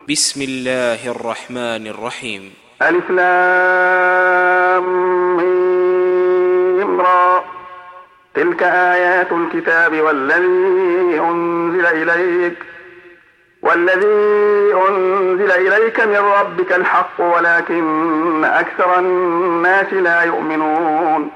بسم الله الرحمن الرحيم. ألف لام ميم را. تلك آيات الكتاب والذي أنزل إليك من ربك الحق ولكن أكثر الناس لا يؤمنون.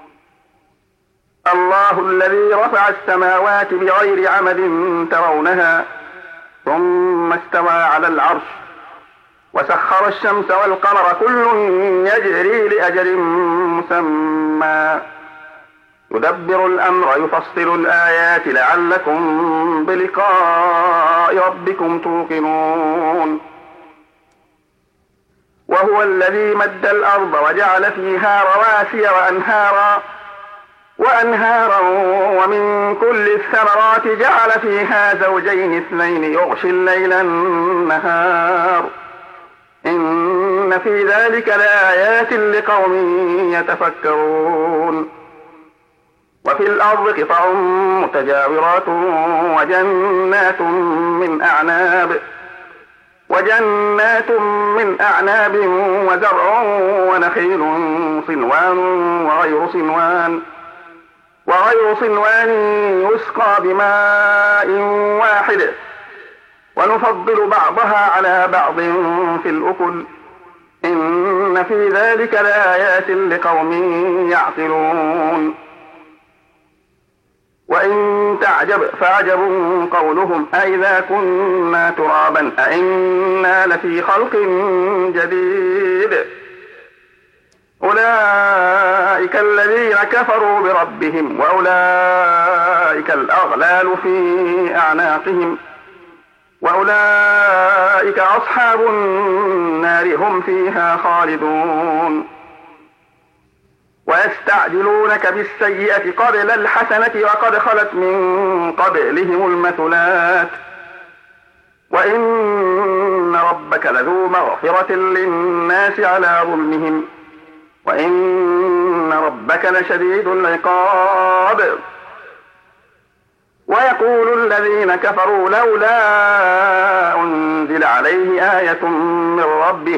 الله الذي رفع السماوات بغير عمد ترونها ثم استوى على العرش وسخر الشمس والقمر كل يجري لأجل مسمى يدبر الأمر يفصل الآيات لعلكم بلقاء ربكم توقنون. وهو الذي مد الأرض وجعل فيها رواسي وأنهارا ومن كل الثمرات جعل فيها زوجين اثنين يغشي الليل النهار إن في ذلك لآيات لقوم يتفكرون. وفي الأرض قطع متجاورات وجنات من أعناب وزرع ونخيل صنوان وغير صنوان يسقى بماء واحد ونفضل بعضها على بعض في الأكل إن في ذلك لآيات لقوم يعقلون. وإن تعجب فعجب قولهم أإذا كنا ترابا أإنا لفي خلق جديد أولئك الذين كفروا بربهم وأولئك الأغلال في أعناقهم وأولئك أصحاب النار هم فيها خالدون. ويستعجلونك بالسيئة قبل الحسنة وقد خلت من قبلهم المثلات وإن ربك لذو مغفرة للناس على ظلمهم وإن ربك لشديد العقاب. ويقول الذين كفروا لولا أنزل عليه آية من ربه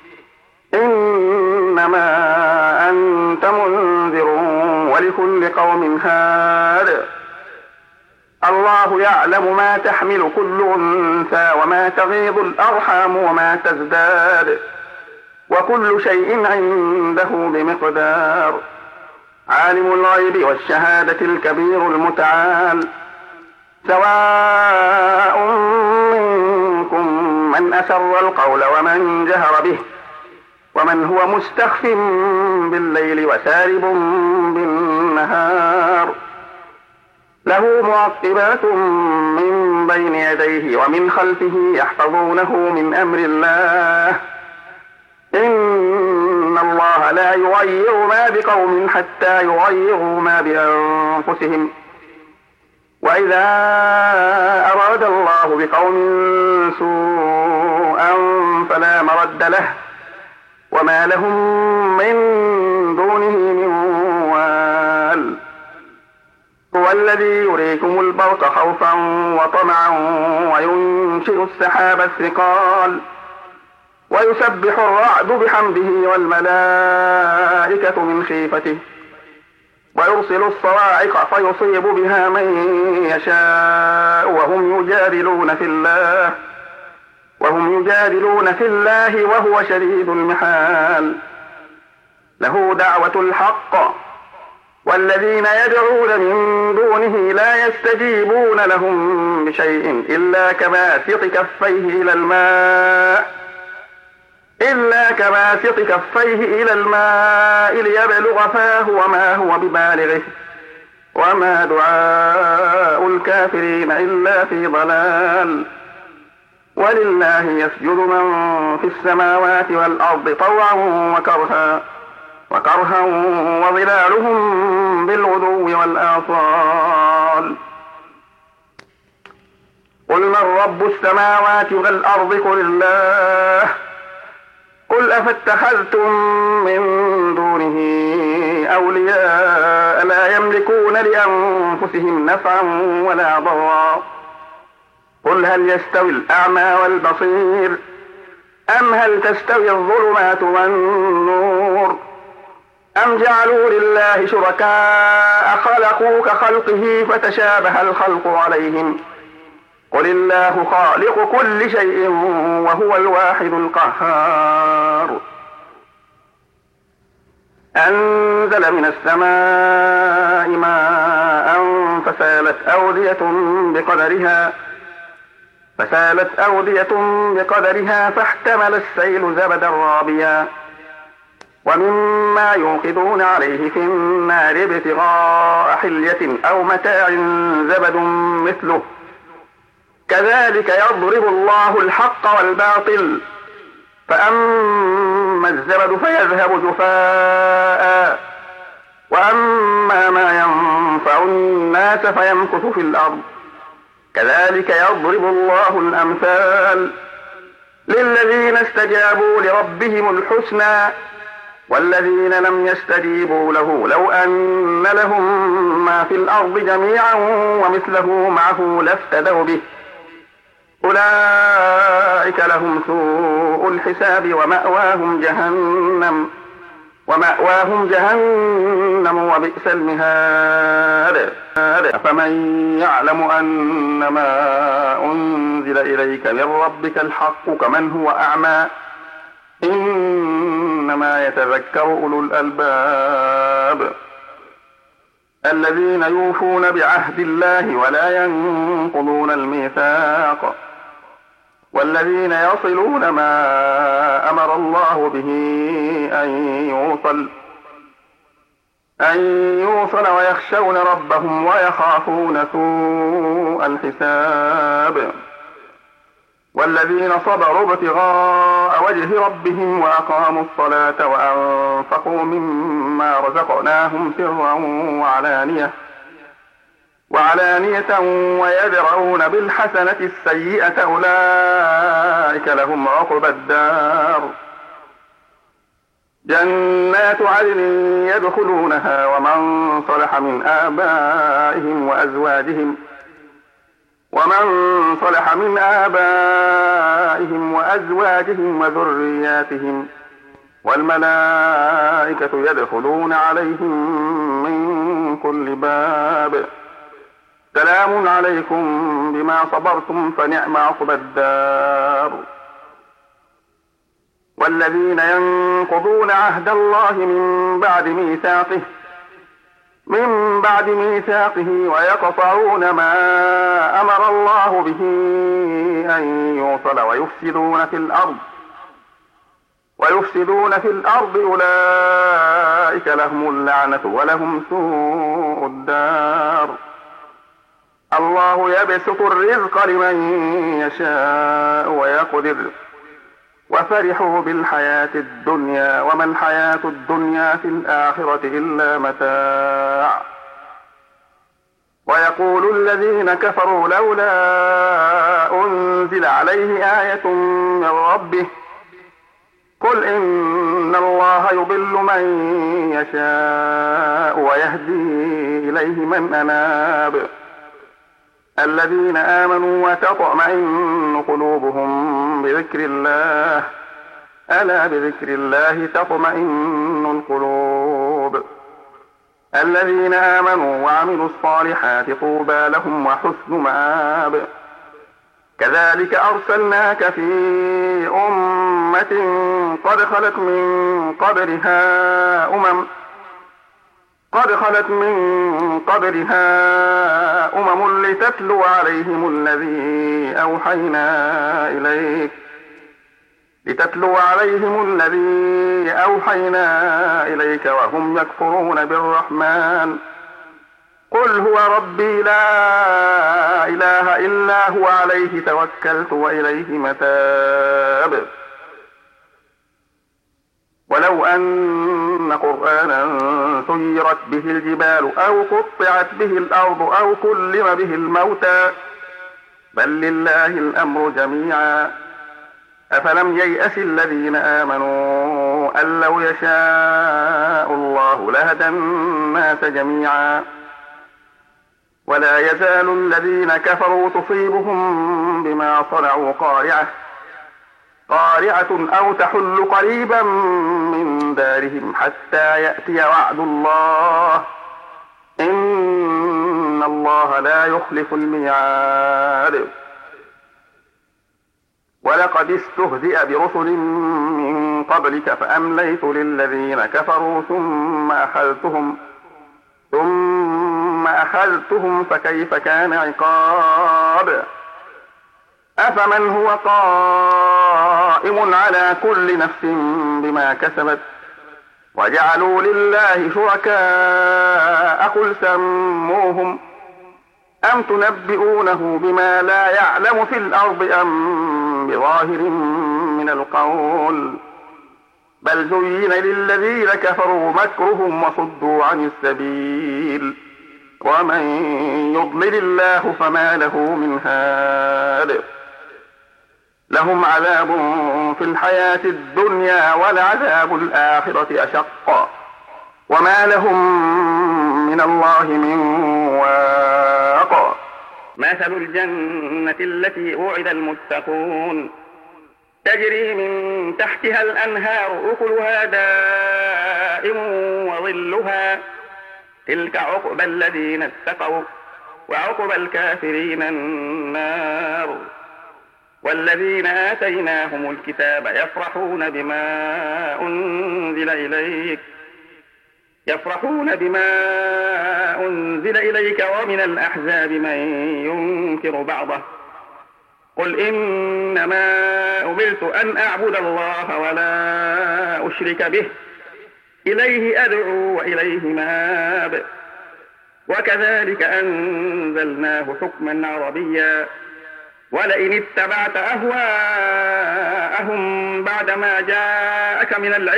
إنما أنت منذر ولكل قوم هاد. الله يعلم ما تحمل كل أنثى وما تغيض الأرحام وما تزداد وكل شيء عنده بمقدار. عالم الغيب والشهادة الكبير المتعال. سواء منكم من أسر القول ومن جهر به ومن هو مستخف بالليل وسارب بالنهار. له معقبات من بين يديه ومن خلفه يحفظونه من أمر الله إن الله لا يغير ما بقوم حتى يغيروا ما بأنفسهم. وإذا أراد الله بقوم سوءا فلا مرد له وما لهم من دونه من وال. هو الذي يريكم البرق خوفا وطمعا وينشئ السحاب الثقال ويسبح الرعد بحمده والملائكة من خيفته ويرسل الصواعق فيصيب بها من يشاء وهم يجادلون في الله وهو شديد المحال. له دعوة الحق والذين يدعون من دونه لا يستجيبون لهم بشيء إلا كباسط كفيه إلى الماء ليبلغ فاه وما هو ببالغه وما دعاء الكافرين إلا في ضلال. ولله يسجد من في السماوات والأرض طوعا وكرها وظلالهم بالغدو والآصال. قل من رب السماوات والأرض قل الله. قل أفاتخذتم من دونه أولياء لا يملكون لأنفسهم نفعا ولا ضرا قل هل يستوي الأعمى والبصير أم هل تستوي الظلمات والنور أم جعلوا لله شركاء خلقوا كخلقه فتشابه الخلق عليهم قل الله خالق كل شيء وهو الواحد القهار أنزل من السماء ماء فسالت أودية بقدرها فاحتمل السيل زبدا رابيا ومما يوقدون عليه في النار ابتغاء حلية أو متاع زبد مثله كذلك يضرب الله الحق والباطل فأما الزبد فيذهب جفاء وأما ما ينفع الناس فيمكث في الأرض كذلك يضرب الله الأمثال للذين استجابوا لربهم الحسنى والذين لم يستجيبوا له لو أن لهم ما في الأرض جميعا ومثله معه لافتدوا به أولئك لهم سوء الحساب ومأواهم جهنم وبئس المهاد فمن يعلم أن ما أنزل إليك من ربك الحق كمن هو أعمى إنما يتذكر أولو الألباب الذين يوفون بعهد الله ولا ينقضون الميثاق والذين يصلون ما أمر الله به أن يوصل ويخشون ربهم ويخافون سوء الحساب والذين صبروا ابتغاء وجه ربهم وأقاموا الصلاة وأنفقوا مما رزقناهم سرا وعلانية ويدرؤون بالحسنة السيئة أولئك لهم عقبى الدار جنات عدن يدخلونها ومن صلح من آبائهم وأزواجهم وذرياتهم والملائكة يدخلون عليهم من كل باب سلام عليكم بما صبرتم فنعم عقبى الدار والذين ينقضون عهد الله من بعد ميثاقه ويقطعون ما أمر الله به أن يوصل ويفسدون في الأرض أولئك لهم اللعنة ولهم سوء الدار الله يبسط الرزق لمن يشاء ويقدر وفرحوا بالحياة الدنيا وما الحياة الدنيا في الآخرة إلا متاع ويقول الذين كفروا لولا أنزل عليه آية من ربه قل إن الله يضل من يشاء ويهدي إليه من أناب الذين آمنوا وتطمئن قلوبهم بذكر الله ألا بذكر الله تطمئن القلوب الذين آمنوا وعملوا الصالحات طوبى لهم وحسن مآب كذلك أرسلناك في أمة قد خلت من قبلها أمم لتتلو عليهم الذي أوحينا إليك وهم يكفرون بالرحمن قل هو ربي لا إله إلا هو عليه توكلت وإليه متاب ولو أن قرآنا سيرت به الجبال أو قطعت به الأرض أو كلم به الموتى بل لله الأمر جميعا أفلم ييأس الذين آمنوا أن لو يشاء الله لهدى الناس جميعا ولا يزال الذين كفروا تصيبهم بما صنعوا قارعة أو تحل قريبا من دارهم حتى يأتي وعد الله إن الله لا يخلف الميعاد. ولقد استهزئ برسل من قبلك فأمليت للذين كفروا ثم أخذتهم فكيف كان عقاب. أفمن هو قائم على كل نفس بما كسبت وجعلوا لله شركاء قل سموهم أم تنبئونه بما لا يعلم في الأرض أم بظاهر من القول بل زين للذين كفروا مكرهم وصدوا عن السبيل ومن يضلل الله فما له من هاد. لهم عذاب في الحياة الدنيا ولعذاب الآخرة أشق وما لهم من الله من واق. مثل الجنة التي وعد المتقون تجري من تحتها الأنهار أكلها دائم وظلها تلك عقبى الذين اتقوا وعقبى الكافرين النار. والذين آتيناهم الكتاب يفرحون بما أنزل إليك ومن الأحزاب من ينكر بعضه قل إنما أمرت أن أعبد الله ولا أشرك به إليه أدعو وإليه مآب. وكذلك أنزلناه حكما عربيا ولئن اتبعت أهواءهم بعدما جاءك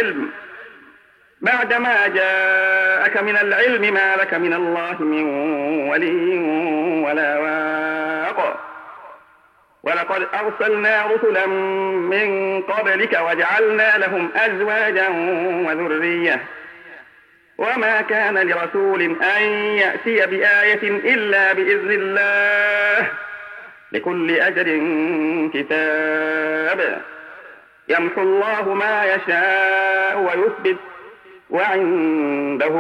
من العلم ما لك من الله من ولي ولا واق. ولقد أرسلنا رسلا من قبلك وجعلنا لهم أزواجا وذرية وما كان لرسول أن يأتي بآية إلا بإذن الله لكل أجل كتاب. يمحو الله ما يشاء ويثبت وعنده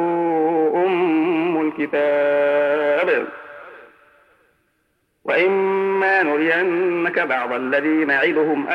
أم الكتاب. وإما نرينك بعض الذي نعدهم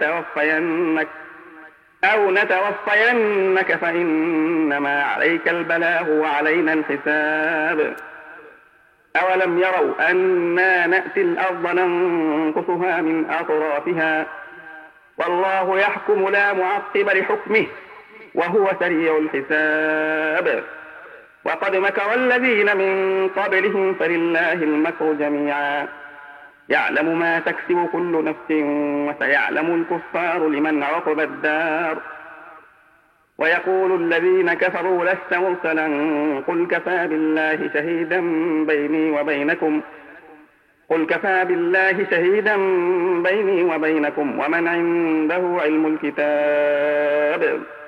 أو نتوفينك فإنما عليك البلاغ وعلينا الحساب. أولم يروا أنا نأتي الأرض ننقصها من أطرافها والله يحكم لا معقب لحكمه وهو سريع الحساب. وقد مكر الذين من قبلهم فلله المكر جميعا يعلم ما تكسب كل نفس وسيعلم الكفار لمن عقب الدار. ويقول الذين كفروا لست مرسلا قل كفى بالله شهيدا بيني وبينكم ومن عنده علم الكتاب.